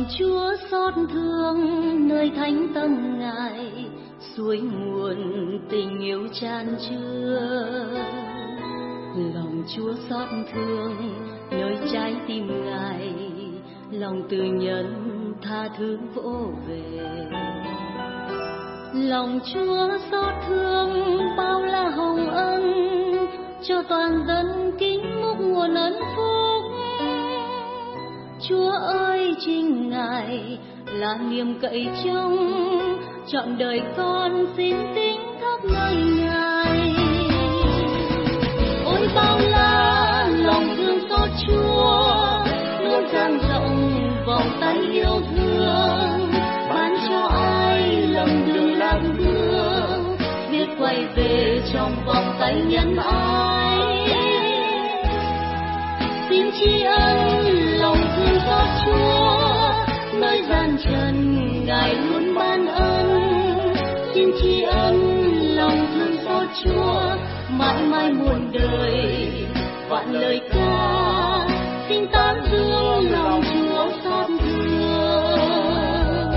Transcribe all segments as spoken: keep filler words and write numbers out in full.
Chúa xót thương nơi thánh tâm Ngài, suối nguồn tình yêu tràn chứa. Lòng Chúa xót thương nơi trái tim Ngài, lòng từ nhân tha thứ vỗ về. Lòng Chúa xót thương bao la hồng ân, cho toàn dân kính múc nguồn ân phúc. Chúa ơi, chính Ngài là niềm cậy trông, trọn đời con xin tín thác nơi Ngài. Ôi bao la lòng thương xót Chúa, luôn dang rộng vòng tay yêu thương, ban cho ai lầm đường lạc bước, biết quay về trong vòng tay nhân ái. Xin tri ân lòng thương xót Chúa, nơi gian trần Ngài luôn ban ân. Xin tri ân lòng thương xót Chúa, mãi mãi muôn đời vạn lời ca. Xin tán dương lòng Chúa xót thương.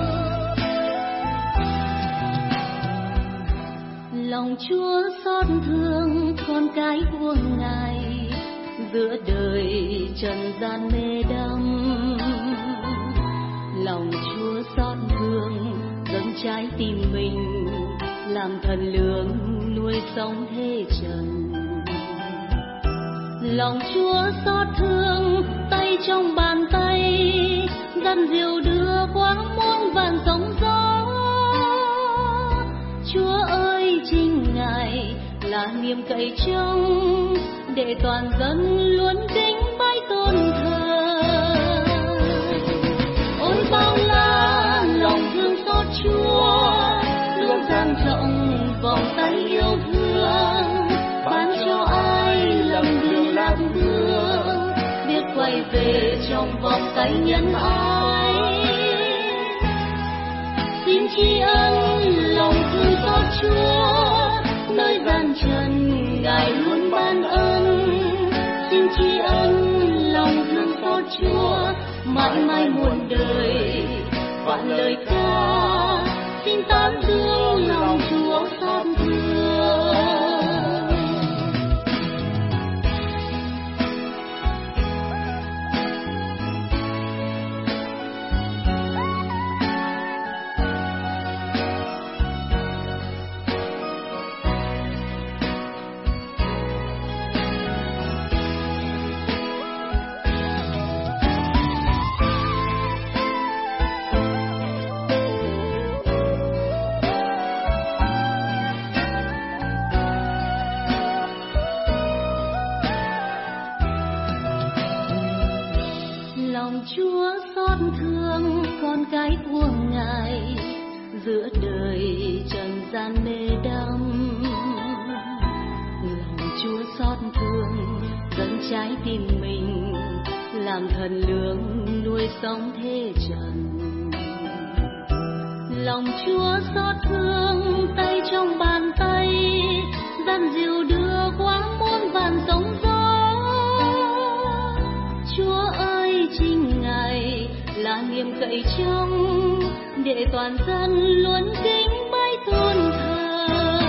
Lòng Chúa xót thương con cái của Ngài, giữa đời trần gian mê đắm. Lòng Chúa xót thương dâng trái tim mình, làm thần lương nuôi sống thế trần. Lòng Chúa xót thương tay trong bàn tay, dần dìu đưa qua muôn vàn sóng gió. Chúa ơi, chính Ngài là niềm cậy trông, để toàn dân luôn kính bái tôn thờ. Ôi bao la lòng thương xót Chúa, luôn dang rộng vòng tay yêu thương, ban cho ai lầm đường lạc bước, biết quay về trong vòng tay nhân ái. Xin tri ân lòng thương xót Chúa, nơi gian trần Ngài luôn ban ân. Xin tri ân lòng thương xót Chúa, mãi mãi muôn đời vạn lời ca. Xin tán dương lòng Chúa xót thương. Chúa xót thương con cái của Ngài, giữa đời trần gian mê đắm. Lòng Chúa xót thương dâng trái tim mình, làm thần lương nuôi sống thế trần. Lòng Chúa xót thương tay trong bàn tay, dần dìu đưa qua muôn vàn sóng gió. Chúa ơi, chính Ngài là niềm cậy trông, để toàn dân luôn kính bái tôn thờ.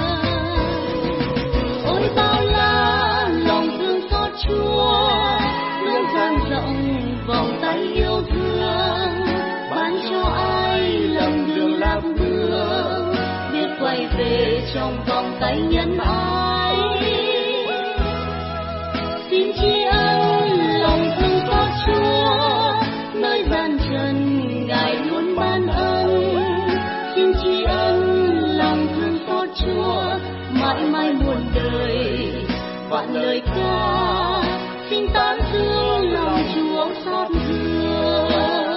Ôi bao la lòng thương xót Chúa, luôn dang rộng vòng tay yêu thương, ban cho ai lầm đường lạc bước, biết quay về trong vòng tay nhân ái. Xin tri ân lòng thương xót Chúa, nơi gian trần Ngài luôn ban ân. Xin tri ân lòng thương xót Chúa, mãi mãi muôn đời vạn lời ca. Xin tán dương lòng Chúa xót thương.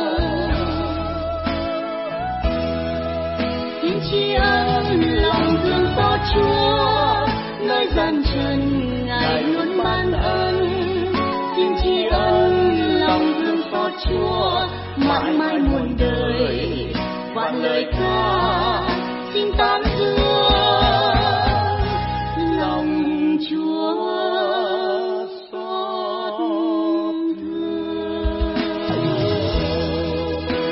Xin tri ân lòng thương xót Chúa, nơi gian trần Ngài luôn ban ân. Xin tri ân lòng thương xót Chúa, mãi mãi muôn đời vạn lời ca. Xin tán dương lòng Chúa xót thương.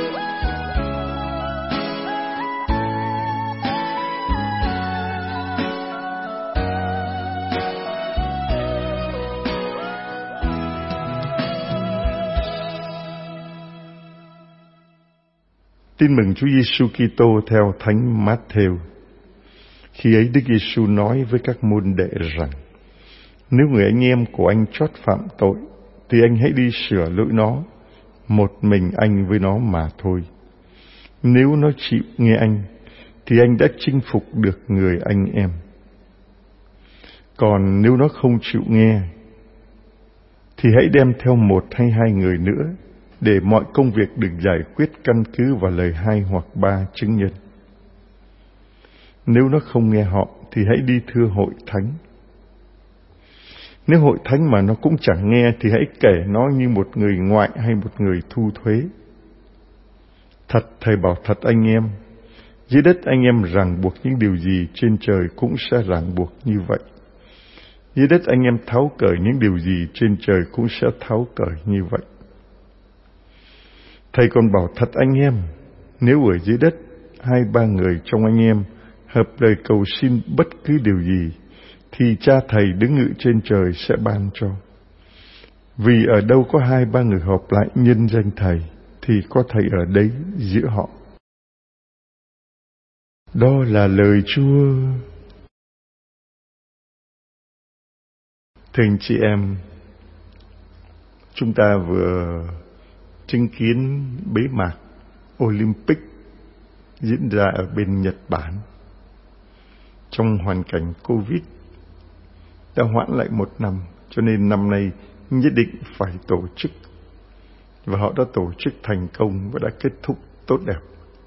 Tin mừng Chúa Giêsu Kitô theo Thánh Mát-thêu. Khi ấy Đức Giêsu nói với các môn đệ rằng: nếu người anh em của anh trót phạm tội, thì anh hãy đi sửa lỗi nó, một mình anh với nó mà thôi. Nếu nó chịu nghe anh, thì anh đã chinh phục được người anh em. Còn nếu nó không chịu nghe, thì hãy đem theo một hay hai người nữa, để mọi công việc được giải quyết căn cứ vào lời hai hoặc ba chứng nhân. Nếu nó không nghe họ, thì hãy đi thưa hội thánh. Nếu hội thánh mà nó cũng chẳng nghe, thì hãy kể nó như một người ngoại hay một người thu thuế. Thật, thầy bảo thật anh em, dưới đất anh em ràng buộc những điều gì, trên trời cũng sẽ ràng buộc như vậy. Dưới đất anh em tháo cởi những điều gì, trên trời cũng sẽ tháo cởi như vậy. Thầy còn bảo thật anh em, nếu ở dưới đất hai ba người trong anh em hợp lời cầu xin bất cứ điều gì, thì Cha Thầy đứng ngự trên trời sẽ ban cho. Vì ở đâu có hai ba người họp lại nhân danh Thầy, thì có Thầy ở đấy giữa họ. Đó là lời Chúa. Thưa anh chị em, chúng ta vừa chứng kiến bế mạc Olympic diễn ra ở bên Nhật Bản. Trong hoàn cảnh Covid đã hoãn lại một năm, cho nên năm nay nhất định phải tổ chức. Và họ đã tổ chức thành công và đã kết thúc tốt đẹp.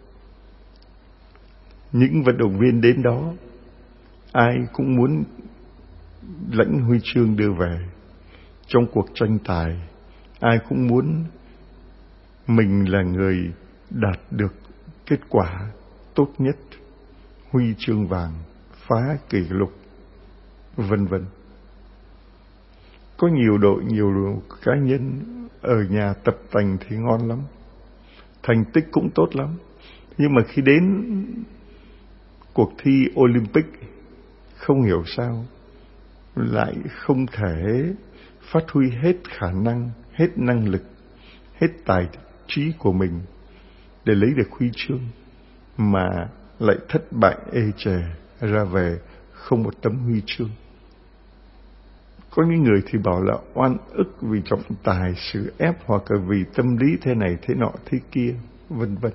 Những vận động viên đến đó, ai cũng muốn lãnh huy chương đưa về. Trong cuộc tranh tài, ai cũng muốn mình là người đạt được kết quả tốt nhất, huy chương vàng, phá kỷ lục, vân vân. Có nhiều đội, nhiều cá nhân ở nhà tập tành thì ngon lắm, thành tích cũng tốt lắm. Nhưng mà khi đến cuộc thi Olympic, không hiểu sao lại không thể phát huy hết khả năng, hết năng lực, hết tài trí của mình để lấy được huy chương, mà lại thất bại ê chề, ra về không một tấm huy chương. Có những người thì bảo là oan ức vì trọng tài, sự ép, hoặc là vì tâm lý thế này thế nọ thế kia, vân vân.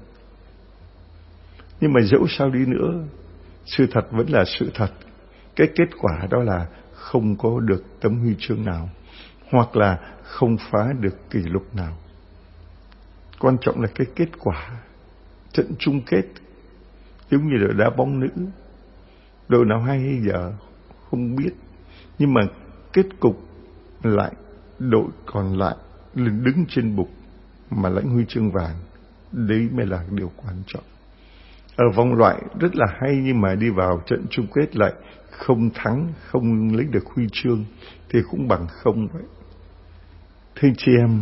Nhưng mà dẫu sao đi nữa, sự thật vẫn là sự thật. Cái kết quả đó là không có được tấm huy chương nào, hoặc là không phá được kỷ lục nào. Quan trọng là cái kết quả. Trận chung kết giống như là đá bóng nữ, đội nào hay hay giờ không biết, nhưng mà kết cục lại đội còn lại đứng trên bục mà lãnh huy chương vàng. Đấy mới là điều quan trọng. Ở vòng loại rất là hay, nhưng mà đi vào trận chung kết lại không thắng, không lấy được huy chương, thì cũng bằng không vậy. Thưa chị em,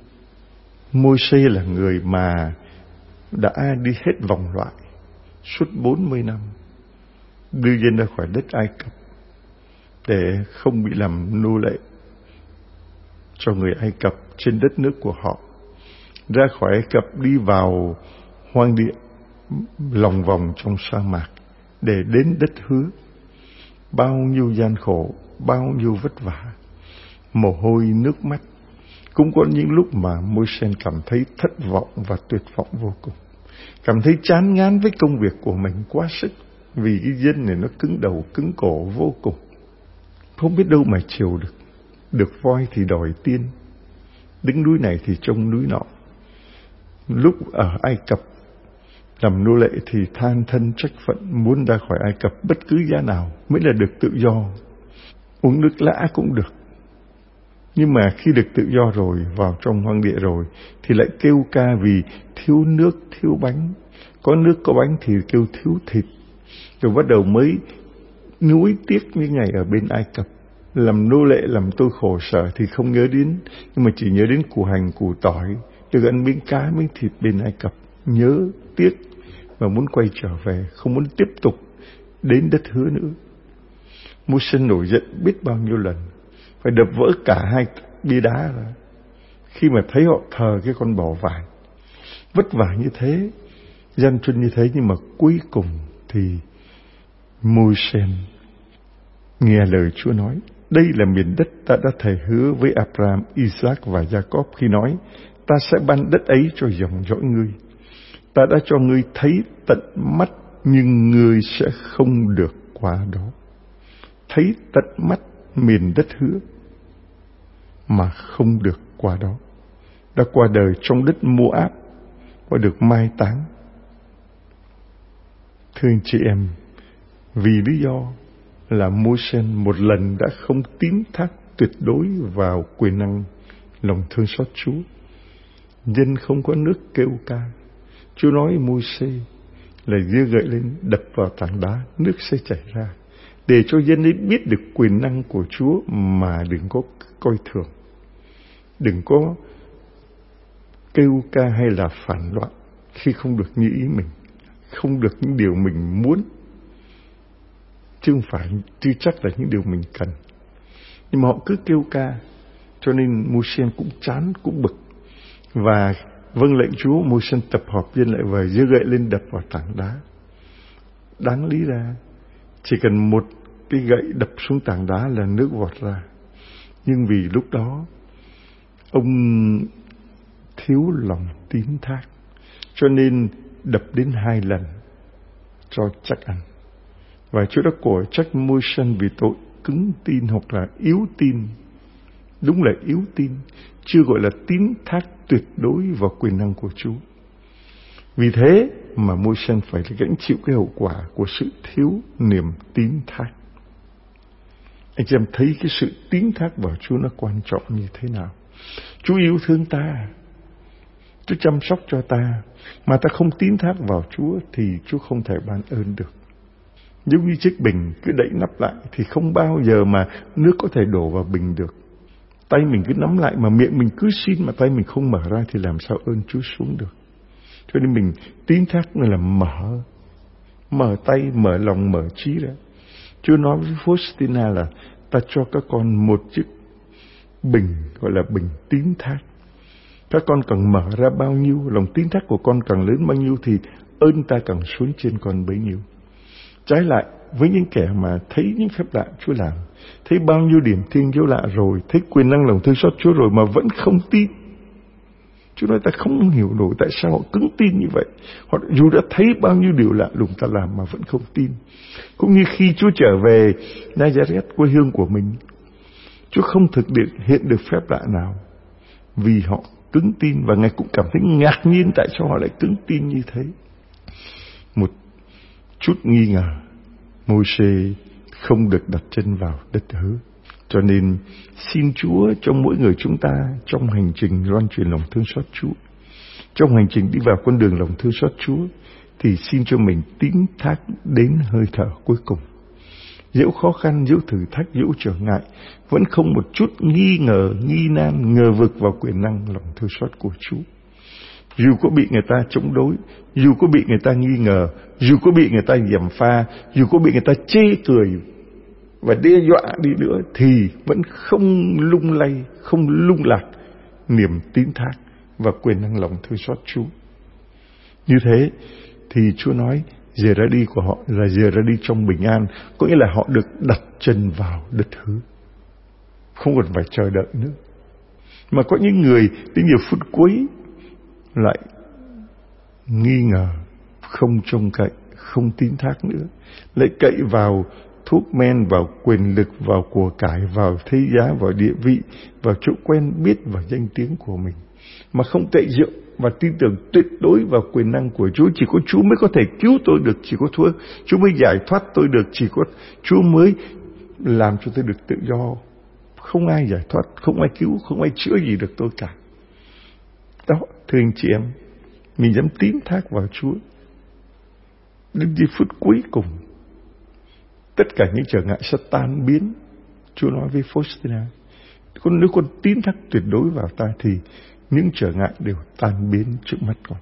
Môi-se là người mà đã đi hết vòng loại suốt bốn mươi năm, đưa dân ra khỏi đất Ai Cập để không bị làm nô lệ cho người Ai Cập trên đất nước của họ. Ra khỏi Ai Cập đi vào hoang địa, lòng vòng trong sa mạc để đến đất hứa. Bao nhiêu gian khổ, bao nhiêu vất vả, mồ hôi nước mắt. Cũng có những lúc mà Môi-se cảm thấy thất vọng và tuyệt vọng vô cùng, cảm thấy chán ngán với công việc của mình quá sức, vì cái dân này nó cứng đầu cứng cổ vô cùng, không biết đâu mà chiều được. Được voi thì đòi tiên, đứng núi này thì trông núi nọ. Lúc ở Ai Cập làm nô lệ thì than thân trách phận, muốn ra khỏi Ai Cập bất cứ giá nào mới là được tự do. Uống nước lã cũng được. Nhưng mà khi được tự do rồi, vào trong hoang địa rồi, thì lại kêu ca vì thiếu nước, thiếu bánh. Có nước có bánh thì kêu thiếu thịt. Rồi bắt đầu mới nuối tiếc những ngày ở bên Ai Cập. Làm nô lệ, làm tôi khổ sở thì không nhớ đến, nhưng mà chỉ nhớ đến củ hành, củ tỏi, được ăn miếng cá, miếng thịt bên Ai Cập. Nhớ, tiếc và muốn quay trở về, không muốn tiếp tục đến đất hứa nữa. Môi-se nổi giận biết bao nhiêu lần, phải đập vỡ cả hai bia đá ra khi mà thấy họ thờ cái con bò vàng. Vất vả như thế gian truân như thế, nhưng mà cuối cùng thì Môi-se nghe lời Chúa nói. Đây là miền đất ta đã thề hứa với Abraham, Isaac và Jacob khi nói, ta sẽ ban đất ấy cho dòng dõi ngươi. Ta đã cho ngươi thấy tận mắt, nhưng ngươi sẽ không được qua đó. Thấy tận mắt miền đất hứa mà không được qua đó. Đã qua đời trong đất Moab và được mai táng. Thưa anh chị em, vì lý do là Môi-se một lần đã không tín thác tuyệt đối vào quyền năng lòng thương xót Chúa, dân không có nước kêu ca. Chúa nói Môi-se là giơ gậy lên đập vào tảng đá, nước sẽ chảy ra, để cho dân ấy biết được quyền năng của Chúa mà đừng có coi thường, đừng có kêu ca hay là phản loạn khi không được như ý mình, không được những điều mình muốn, chứ không phải chưa chắc là những điều mình cần. Nhưng mà họ cứ kêu ca, cho nên Môi-se cũng chán, cũng bực, và vâng lệnh Chúa. Môi-se tập họp dân lại và giơ gậy lên đập vào tảng đá. Đáng lý ra chỉ cần một cái gậy đập xuống tảng đá là nước vọt ra, nhưng vì lúc đó ông thiếu lòng tín thác, cho nên đập đến hai lần cho chắc ăn. Và Chúa đã cổ trách Môi-se vì tội cứng tin hoặc là yếu tin. Đúng là yếu tin, chưa gọi là tín thác tuyệt đối vào quyền năng của Chúa. Vì thế mà Môi-se phải gánh chịu cái hậu quả của sự thiếu niềm tín thác. Anh chị em thấy cái sự tín thác vào Chúa nó quan trọng như thế nào. Chúa yêu thương ta, Chúa chăm sóc cho ta, mà ta không tín thác vào Chúa thì Chúa không thể ban ơn được. Giống như chiếc bình cứ đậy nắp lại thì không bao giờ mà nước có thể đổ vào bình được. Tay mình cứ nắm lại mà miệng mình cứ xin mà tay mình không mở ra thì làm sao ơn Chúa xuống được. Cho nên mình tín thác là mở, mở tay, mở lòng, mở trí ra. Chúa nói với Faustina là ta cho các con một chiếc bình gọi là bình tín thác. Các con càng mở ra bao nhiêu, lòng tín thác của con càng lớn bao nhiêu thì ơn ta càng xuống trên con bấy nhiêu. Trái lại với những kẻ mà thấy những phép lạ Chúa làm, thấy bao nhiêu điểm thiên dấu lạ rồi, thấy quyền năng lòng thương xót Chúa rồi mà vẫn không tin. Chúa nói ta không hiểu nổi tại sao họ cứng tin như vậy. Họ dù đã thấy bao nhiêu điều lạ lùng ta làm mà vẫn không tin. Cũng như khi Chúa trở về Nazareth, quê hương của mình, Chúa không thực hiện được phép lạ nào vì họ cứng tin, và Ngài cũng cảm thấy ngạc nhiên tại sao họ lại cứng tin như thế. Một chút nghi ngờ, Môi-se không được đặt chân vào đất hứa. Cho nên xin Chúa cho mỗi người chúng ta trong hành trình loan truyền lòng thương xót Chúa, trong hành trình đi vào con đường lòng thương xót Chúa, thì xin cho mình tín thác đến hơi thở cuối cùng. Dẫu khó khăn, dẫu thử thách, dẫu trở ngại, vẫn không một chút nghi ngờ, nghi nan, ngờ vực vào quyền năng lòng thương xót của Chúa. Dù có bị người ta chống đối, dù có bị người ta nghi ngờ, dù có bị người ta gièm pha, dù có bị người ta chê cười và đe dọa đi nữa, thì vẫn không lung lay, không lung lạc niềm tín thác và quyền năng lòng thương xót Chúa. Như thế thì Chúa nói giờ ra đi của họ là giờ ra đi trong bình an, có nghĩa là họ được đặt chân vào đất hứa, không còn phải chờ đợi nữa. Mà có những người đến nhiều phút cuối lại nghi ngờ, không trông cậy, không tín thác nữa, lại cậy vào thuốc men, vào quyền lực, vào của cải, vào thế giá, vào địa vị, vào chỗ quen biết và danh tiếng của mình, mà không cậy dựa và tin tưởng tuyệt đối vào quyền năng của Chúa. Chỉ có Chúa mới có thể cứu tôi được, chỉ có Chúa, Chúa mới giải thoát tôi được, chỉ có Chúa mới làm cho tôi được tự do. Không ai giải thoát, không ai cứu, không ai chữa gì được tôi cả. Đó, thưa anh chị em, mình dám tín thác vào Chúa đến giây phút cuối cùng, tất cả những trở ngại sẽ tan biến. Chúa nói với Faustina, con nếu con tín thác tuyệt đối vào ta thì những trở ngại đều tan biến trước mắt con.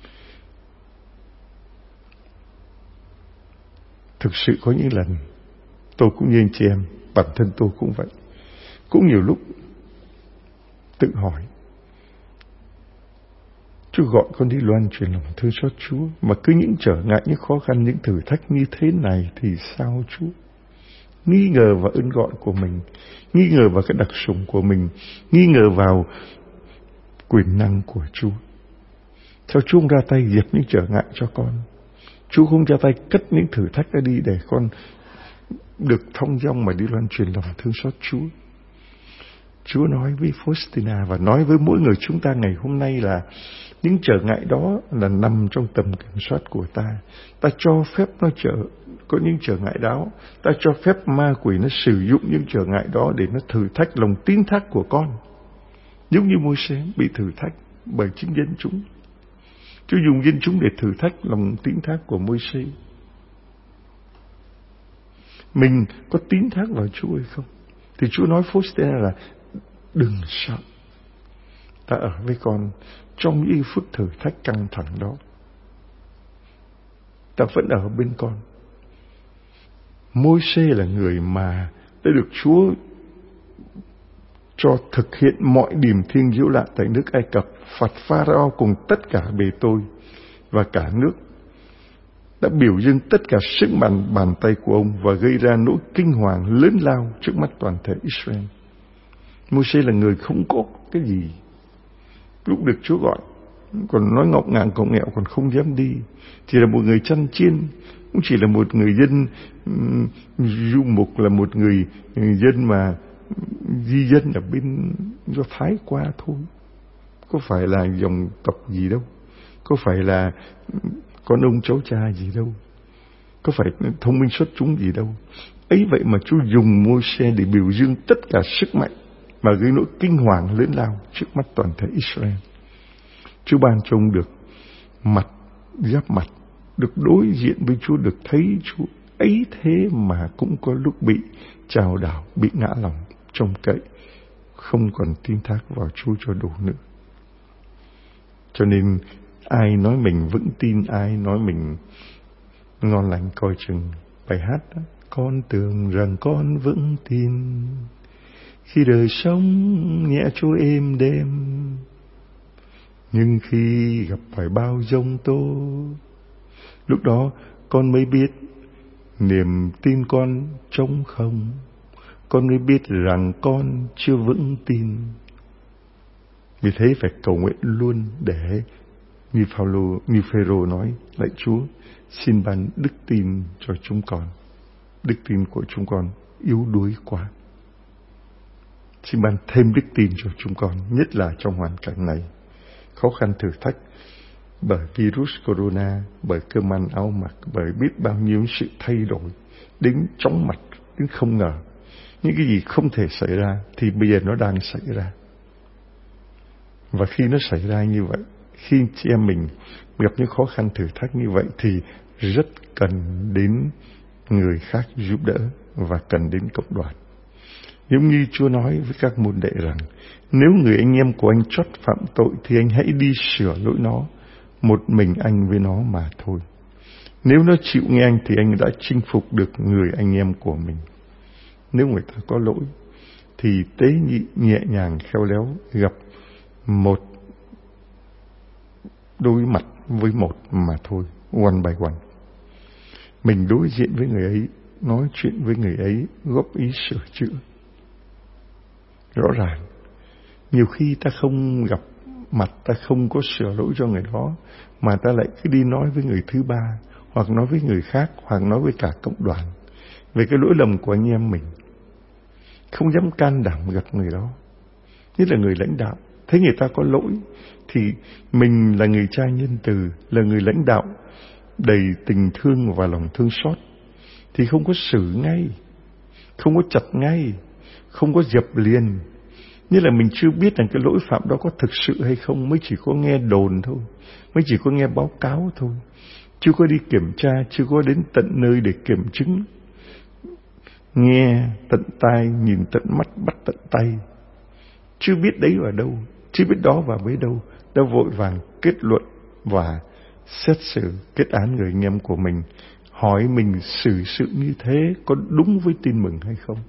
Thực sự có những lần tôi cũng như anh chị em, bản thân tôi cũng vậy, cũng nhiều lúc tự hỏi Chúa gọi con đi loan truyền lòng thương xót Chúa, mà cứ những trở ngại, những khó khăn, những thử thách như thế này thì sao Chúa? Nghi ngờ vào ơn gọi của mình, nghi ngờ vào cái đặc sủng của mình, nghi ngờ vào quyền năng của Chúa. Sao Chúa không ra tay dẹp những trở ngại cho con? Chúa không ra tay cất những thử thách ra đi để con được thông dong mà đi loan truyền lòng thương xót Chúa? Chúa nói với Faustina và nói với mỗi người chúng ta ngày hôm nay là những trở ngại đó là nằm trong tầm kiểm soát của ta. Ta cho phép nó trở có những trở ngại đó. Ta cho phép ma quỷ nó sử dụng những trở ngại đó để nó thử thách lòng tín thác của con. Giống như Môi-se bị thử thách bởi chính dân chúng. Chúa dùng dân chúng để thử thách lòng tín thác của Môi-se. Mình có tín thác vào Chúa hay không? Thì Chúa nói Faustina là đừng sợ, ta ở với con trong những phút thử thách căng thẳng đó. Ta vẫn ở bên con. Môi-se là người mà đã được Chúa cho thực hiện mọi điềm thiêng diệu lạ tại nước Ai Cập, phạt Pharaoh cùng tất cả bề tôi và cả nước, đã biểu dương tất cả sức mạnh bàn tay của ông và gây ra nỗi kinh hoàng lớn lao trước mắt toàn thể Israel. Môi-se là người không có cái gì. Lúc được Chúa gọi, còn nói ngọng ngàng cọng nghẹo, còn không dám đi. Chỉ là một người chăn chiên, cũng chỉ là một người dân um, du mục, là một người, người dân mà di dân ở bên Do Thái qua thôi. Có phải là dòng tộc gì đâu, có phải là con ông cháu cha gì đâu, có phải thông minh xuất chúng gì đâu. Ấy vậy mà Chúa dùng Môi-se để biểu dương tất cả sức mạnh mà gây nỗi kinh hoàng lớn lao trước mắt toàn thể Israel. Chúa ban cho ông được mặt giáp mặt, được đối diện với Chúa, được thấy Chúa. Ấy thế mà cũng có lúc bị chao đảo, bị ngã lòng, trông cậy, không còn tin thác vào Chúa cho đủ nữa. Cho nên ai nói mình vững tin, ai nói mình ngon lành coi chừng. Bài hát đó, con tưởng rằng con vững tin khi đời sống nhẹ trôi êm đêm, nhưng khi gặp phải bao giông tố, lúc đó con mới biết niềm tin con trống không. Con mới biết rằng con chưa vững tin. Vì thế phải cầu nguyện luôn để như Phaolô, như Phêrô nói, lạy Chúa, xin ban đức tin cho chúng con. Đức tin của chúng con yếu đuối quá. Xin ban thêm đức tin cho chúng con, nhất là trong hoàn cảnh này, khó khăn thử thách bởi virus corona, bởi cơm ăn áo mặc, bởi biết bao nhiêu sự thay đổi đến chóng mặt, đến không ngờ. Những cái gì không thể xảy ra thì bây giờ nó đang xảy ra. Và khi nó xảy ra như vậy, khi chị em mình gặp những khó khăn thử thách như vậy thì rất cần đến người khác giúp đỡ và cần đến cộng đoàn. Giống như Chúa nói với các môn đệ rằng, nếu người anh em của anh trót phạm tội thì anh hãy đi sửa lỗi nó, một mình anh với nó mà thôi. Nếu nó chịu nghe anh thì anh đã chinh phục được người anh em của mình. Nếu người ta có lỗi thì tế nhị, nhẹ nhàng, khéo léo gặp một đối mặt với một mà thôi, one by one. Mình đối diện với người ấy, nói chuyện với người ấy, góp ý sửa chữa. Rõ ràng, nhiều khi ta không gặp mặt, ta không có sửa lỗi cho người đó, mà ta lại cứ đi nói với người thứ ba, hoặc nói với người khác, hoặc nói với cả cộng đoàn về cái lỗi lầm của anh em mình. Không dám can đảm gặp người đó, nhất là người lãnh đạo. Thấy người ta có lỗi thì mình là người cha nhân từ, là người lãnh đạo đầy tình thương và lòng thương xót, thì không có xử ngay, không có chặt ngay, không có dập liền. Như là mình chưa biết rằng cái lỗi phạm đó có thực sự hay không, mới chỉ có nghe đồn thôi, mới chỉ có nghe báo cáo thôi, chưa có đi kiểm tra, chưa có đến tận nơi để kiểm chứng. Nghe tận tai, nhìn tận mắt, bắt tận tay, chưa biết đấy vào đâu, chưa biết đó vào với đâu, đã vội vàng kết luận và xét xử, kết án người anh em của mình. Hỏi mình xử sự như thế có đúng với tin mừng hay không?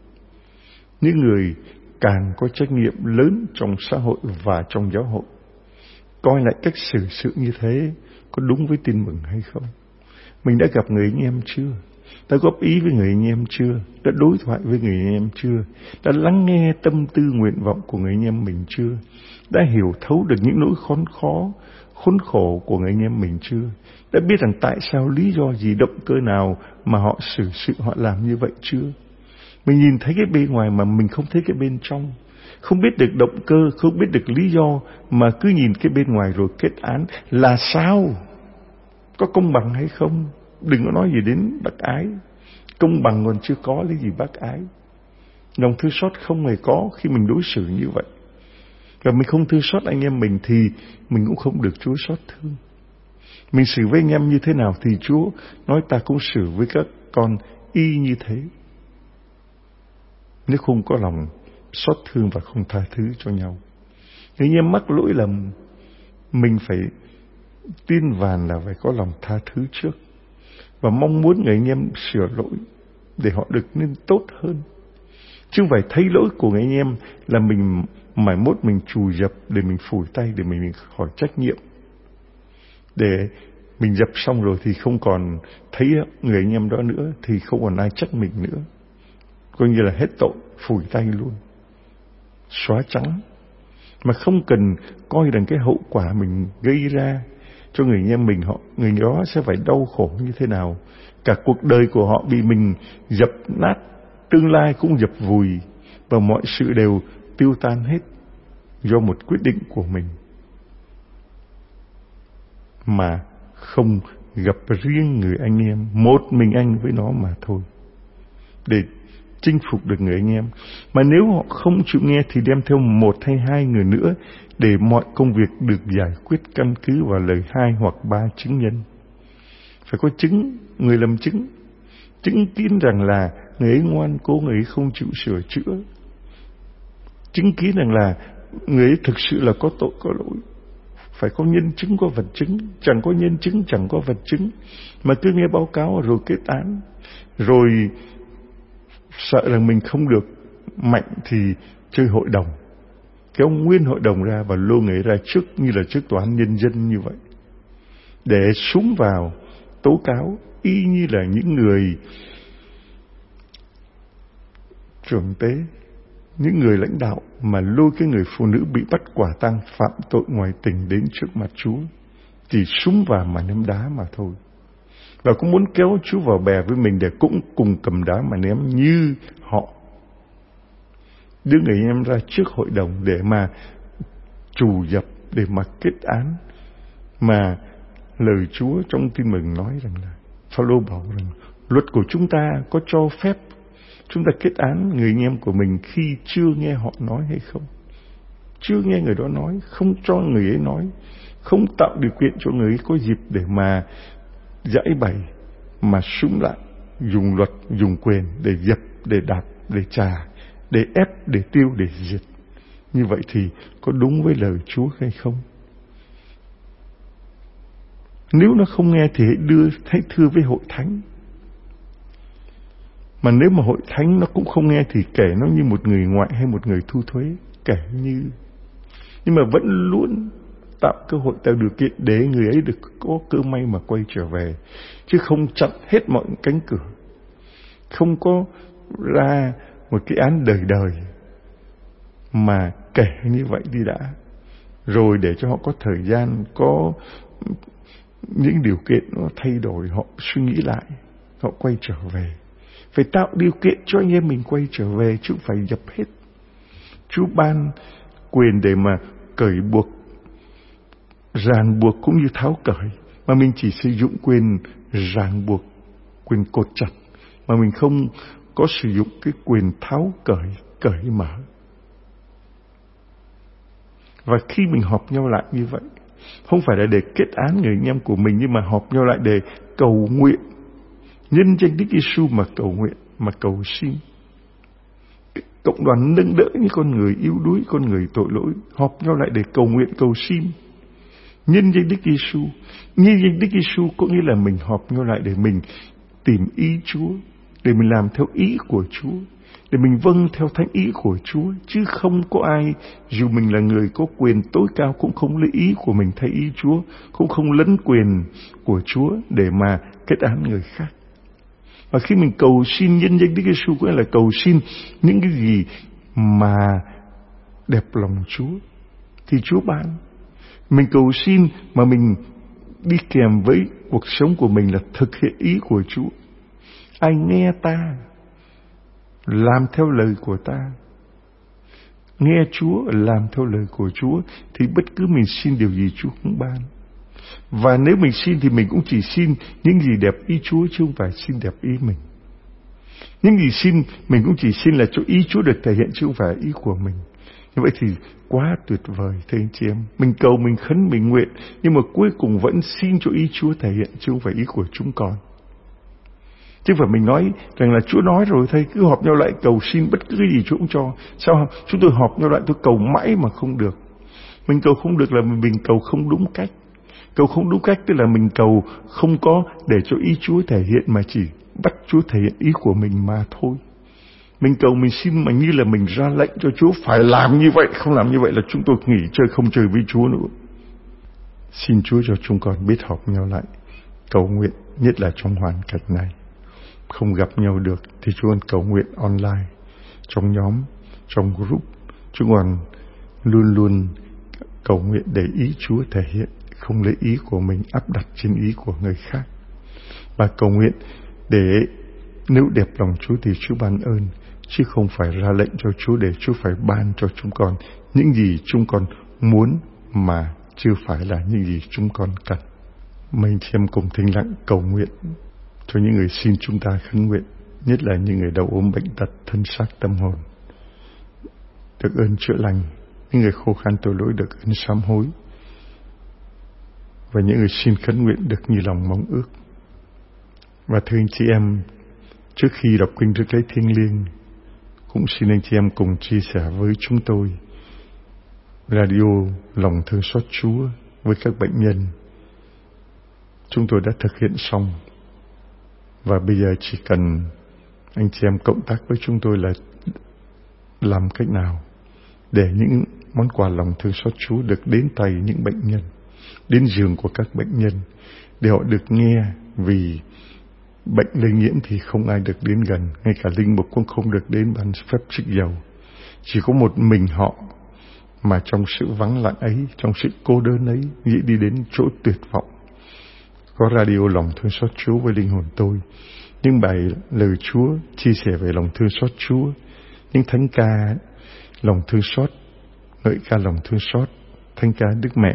Những người càng có trách nhiệm lớn trong xã hội và trong giáo hội, coi lại cách xử sự như thế có đúng với tin mừng hay không. Mình đã gặp người anh em chưa? Đã góp ý với người anh em chưa? Đã đối thoại với người anh em chưa? Đã lắng nghe tâm tư nguyện vọng của người anh em mình chưa? Đã hiểu thấu được những nỗi khốn khó, khốn khổ của người anh em mình chưa? Đã biết rằng tại sao, lý do gì, động cơ nào mà họ xử sự, họ làm như vậy chưa? Mình nhìn thấy cái bên ngoài mà mình không thấy cái bên trong. Không biết được động cơ, không biết được lý do, mà cứ nhìn cái bên ngoài rồi kết án là sao? Có công bằng hay không? Đừng có nói gì đến bác ái. Công bằng còn chưa có, lấy gì bác ái. Lòng thương xót không hề có khi mình đối xử như vậy. Và mình không thương xót anh em mình thì mình cũng không được Chúa xót thương. Mình xử với anh em như thế nào thì Chúa nói ta cũng xử với các con y như thế. Nếu không có lòng xót thương và không tha thứ cho nhau. Nếu anh em mắc lỗi lầm, mình phải tin vàn là phải có lòng tha thứ trước. Và mong muốn người anh em sửa lỗi để họ được nên tốt hơn. Chứ không phải thấy lỗi của người anh em là mình mải mốt mình chùi dập để mình phủi tay để mình khỏi trách nhiệm. Để mình dập xong rồi thì không còn thấy người anh em đó nữa thì không còn ai trách mình nữa. Coi như là hết tội, phủi tay luôn. Xóa trắng. Mà không cần coi rằng cái hậu quả mình gây ra cho người anh em mình, họ người đó sẽ phải đau khổ như thế nào. Cả cuộc đời của họ bị mình dập nát, tương lai cũng dập vùi, và mọi sự đều tiêu tan hết do một quyết định của mình mà không gặp riêng người anh em, một mình anh với nó mà thôi, để chinh phục được người anh em. Mà nếu họ không chịu nghe thì đem theo một hay hai người nữa, để mọi công việc được giải quyết căn cứ vào lời hai hoặc ba chứng nhân. Phải có chứng, người làm chứng, chứng kiến rằng là người ấy ngoan cố, người ấy không chịu sửa chữa, chứng kiến rằng là người ấy thực sự là có tội có lỗi. Phải có nhân chứng, có vật chứng. Chẳng có nhân chứng, chẳng có vật chứng, mà cứ nghe báo cáo rồi kết án, rồi sợ rằng mình không được mạnh thì chơi hội đồng, kéo nguyên hội đồng ra và lôi người ra trước như là trước tòa án nhân dân như vậy, để súng vào tố cáo, y như là những người trưởng tế, những người lãnh đạo mà lôi cái người phụ nữ bị bắt quả tang phạm tội ngoại tình đến trước mặt Chúa, chỉ súng vào mà ném đá mà thôi. Và cũng muốn kéo Chúa vào bè với mình để cũng cùng cầm đá mà ném như họ. Đưa người em ra trước hội đồng để mà trù dập, để mà kết án. Mà lời Chúa trong Tin Mừng nói rằng là, Phao-lô bảo rằng luật của chúng ta có cho phép chúng ta kết án người anh em của mình khi chưa nghe họ nói hay không? Chưa nghe người đó nói, không cho người ấy nói, không tạo điều kiện cho người ấy có dịp để mà giải bày, mà súng lại, dùng luật, dùng quyền để dập, để đạp, để trà, để ép, để tiêu, để diệt. Như vậy thì có đúng với lời Chúa hay không? Nếu nó không nghe thì hãy đưa, hãy thưa với hội thánh. Mà nếu mà hội thánh nó cũng không nghe thì kể nó như một người ngoại hay một người thu thuế, kể như. Nhưng mà vẫn luôn tạo cơ hội, tạo điều kiện để người ấy được có cơ may mà quay trở về, chứ không chặn hết mọi cánh cửa, không có ra một cái án đời đời, mà kể như vậy đi đã, rồi để cho họ có thời gian, có những điều kiện nó thay đổi, họ suy nghĩ lại, họ quay trở về. Phải tạo điều kiện cho anh em mình quay trở về, chứ không phải dập hết. Chúa ban quyền để mà cởi buộc, ràng buộc cũng như tháo cởi, mà mình chỉ sử dụng quyền ràng buộc, quyền cột chặt, mà mình không có sử dụng cái quyền tháo cởi, cởi mở. Và khi mình họp nhau lại như vậy, không phải là để kết án người anh em của mình, nhưng mà họp nhau lại để cầu nguyện, nhân danh Đức Giêsu mà cầu nguyện, mà cầu xin. Cộng đoàn nâng đỡ những con người yếu đuối, con người tội lỗi, họp nhau lại để cầu nguyện, cầu xin. Nhân danh Đức Giêsu, nhân danh Đức Giêsu có nghĩa là mình họp nhau lại để mình tìm ý Chúa, để mình làm theo ý của Chúa, để mình vâng theo thánh ý của Chúa, chứ không có ai, dù mình là người có quyền tối cao, cũng không lấy ý của mình thay ý Chúa, cũng không lấn quyền của Chúa để mà kết án người khác. Và khi mình cầu xin nhân danh Đức Giêsu cũng là cầu xin những cái gì mà đẹp lòng Chúa thì Chúa ban. Mình cầu xin mà mình đi kèm với cuộc sống của mình là thực hiện ý của Chúa. Ai nghe ta, làm theo lời của ta, nghe Chúa, làm theo lời của Chúa, thì bất cứ mình xin điều gì Chúa cũng ban. Và nếu mình xin thì mình cũng chỉ xin những gì đẹp ý Chúa, chứ không phải xin đẹp ý mình. Những gì xin mình cũng chỉ xin là cho ý Chúa được thể hiện, chứ không phải ý của mình. Như vậy thì quá tuyệt vời thưa anh chị em. Mình cầu, mình khấn, mình nguyện, nhưng mà cuối cùng vẫn xin cho ý Chúa thể hiện, chứ không phải ý của chúng con. Chứ phải mình nói rằng là Chúa nói rồi, thầy cứ họp nhau lại cầu xin bất cứ cái gì Chúa cũng cho. Sao không? Chúng tôi họp nhau lại tôi cầu mãi mà không được. Mình cầu không được là mình cầu không đúng cách. Cầu không đúng cách tức là mình cầu không có để cho ý Chúa thể hiện, mà chỉ bắt Chúa thể hiện ý của mình mà thôi. Mình cầu mình xin mà như là mình ra lệnh cho Chúa phải làm như vậy, không làm như vậy là chúng tôi nghỉ chơi, không chơi với Chúa nữa. Xin Chúa cho chúng con biết họp nhau lại cầu nguyện, nhất là trong hoàn cảnh này. Không gặp nhau được thì chúng con cầu nguyện online, trong nhóm, trong group. Chúng con luôn luôn cầu nguyện để ý Chúa thể hiện, không lấy ý của mình áp đặt trên ý của người khác. Và cầu nguyện để nếu đẹp lòng Chúa thì Chúa ban ơn, chứ không phải ra lệnh cho Chúa để Chúa phải ban cho chúng con những gì chúng con muốn mà chưa phải là những gì chúng con cần. Mấy chị em cùng thinh lặng cầu nguyện cho những người xin chúng ta khấn nguyện, nhất là những người đau ốm bệnh tật thân xác tâm hồn được ơn chữa lành, những người khô khan tội lỗi được ơn sám hối, và những người xin khấn nguyện được như lòng mong ước. Và thưa anh chị em, trước khi đọc kinh rước lễ thiêng liêng, cũng xin anh chị em cùng chia sẻ với chúng tôi radio lòng thương xót Chúa với các bệnh nhân. Chúng tôi đã thực hiện xong, và bây giờ chỉ cần anh chị em cộng tác với chúng tôi là làm cách nào để những món quà lòng thương xót Chúa được đến tay những bệnh nhân, đến giường của các bệnh nhân, để họ được nghe. Vì bệnh lây nhiễm thì không ai được đến gần, ngay cả linh mục cũng không được đến ban phép trích dầu. Chỉ có một mình họ mà trong sự vắng lặng ấy, trong sự cô đơn ấy, nghĩ đi đến chỗ tuyệt vọng. Có radio lòng thương xót Chúa với linh hồn tôi, những bài lời Chúa chia sẻ về lòng thương xót Chúa, những thánh ca lòng thương xót, ngợi ca lòng thương xót, thánh ca Đức Mẹ,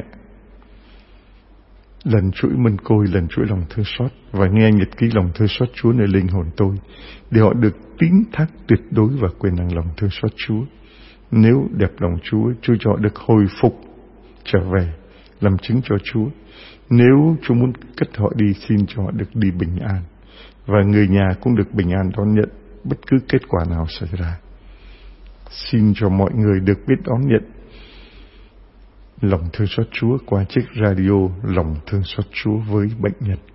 lần chuỗi mân côi, lần chuỗi lòng thương xót, và nghe nhật ký lòng thương xót Chúa nơi linh hồn tôi, để họ được tín thác tuyệt đối và quyền năng lòng thương xót Chúa. Nếu đẹp lòng Chúa, Chúa cho họ được hồi phục trở về làm chứng cho Chúa. Nếu Chúa muốn cất họ đi, xin cho họ được đi bình an, và người nhà cũng được bình an đón nhận bất cứ kết quả nào xảy ra. Xin cho mọi người được biết đón nhận lòng thương xót Chúa qua chiếc radio lòng thương xót Chúa với bệnh nhân.